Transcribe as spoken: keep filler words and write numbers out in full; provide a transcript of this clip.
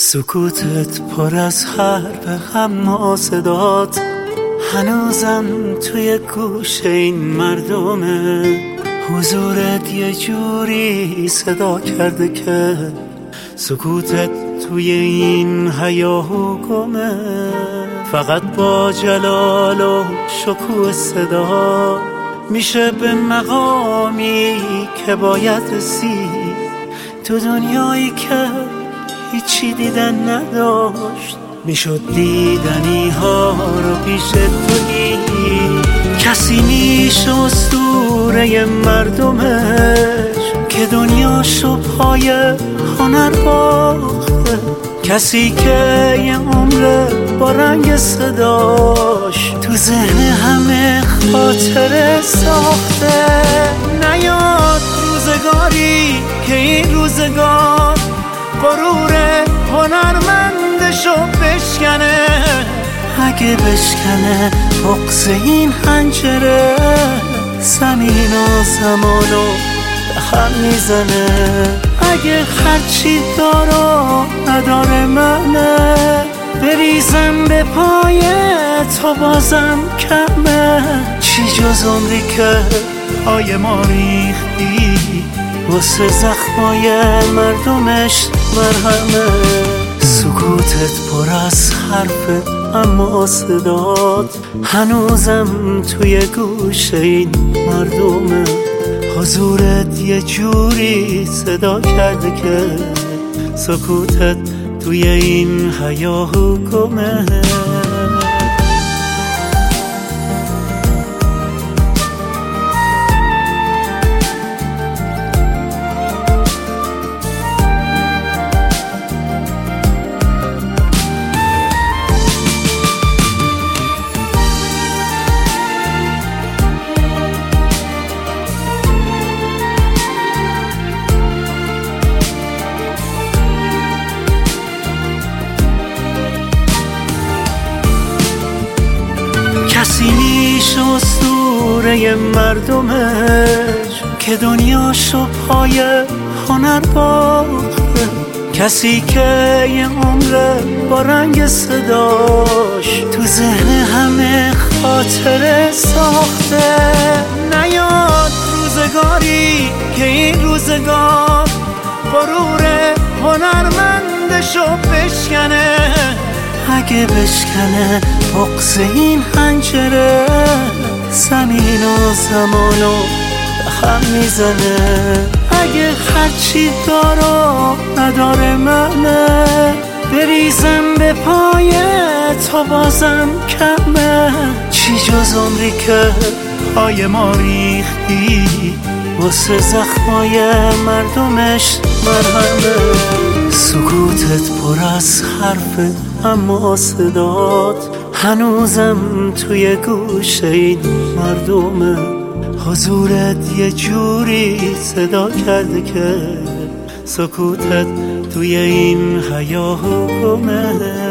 سکوتت پر از حرف اما صدات هنوزم توی گوشه این مردمه. حضورت یه جوری صدا کرده که سکوتت توی این هیاهو گمه. فقط با جلال و شکوه صدا میشه به مقامی که باید رسید تو دنیایی که هیچی دیدن نداشت. میشد دیدنی ها رو پیش تو دید. کسی میشه اسطوره مردمش که دنیاشو پای هنر باخته. کسی که یه عمر با رنگ صداش تو ذهن همه خاطره ساخته. نیاد روزگاری که این روزگار غرور هنرمندشو بشکنه. اگه بشکنه بغض این حنجره زمین و زمانو به هم میزنه. اگه هرچی دارو نداره منه بریزم به پای تو بازم کمه. چی جز عمری که پای ما ریختی واسه زخمای مردمش مرهمه. سکوتت پر از حرف اما صدات هنوزم توی گوشه این مردمه. حضورت یه جوری صدا کرده که سکوتت توی این هیاهو گمه. کسی میشه اسطوره مردمش که دنیاشو پای هنر باخته. کسی که یه عمر با رنگ صداش تو ذهن همه خاطره ساخته. نیاد روزگاری که این روزگار غرور هنرمندشو بشکنه. اگه بشکنه بغض این حنجره زمین و زمانو به هم میزنه. اگه هرچی دارو نداره منه بریزم به پای تو بازم کمه. چی جز عمری که پای ما ریختی واسه زخمای مردمش مرهمه. سکوتت پر از حرف اما صدات هنوزم توی گوشه این مردمه. حضورت یه جوری صدا کرده که سکوتت توی این هیاهو گمه.